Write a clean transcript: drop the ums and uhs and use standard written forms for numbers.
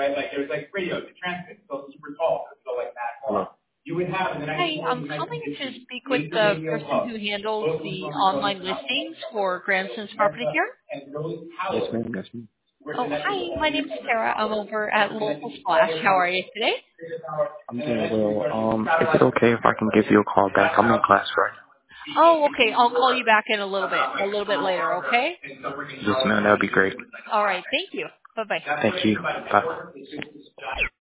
Hello. Hi, I'm calling to speak with the person who handles the online listings for Granson's Property Care. Yes, ma'am. Yes, ma'am. Oh, hi, my name's Sarah. I'm over at Local Splash. How are you today? I'm doing well. Is it okay if I can give you a call back? I'm in class right Oh, okay. I'll call you back in a little bit later, okay? now. Yes, ma'am. That'd be great. All right. Thank you. Bye-bye. Thank you. Bye.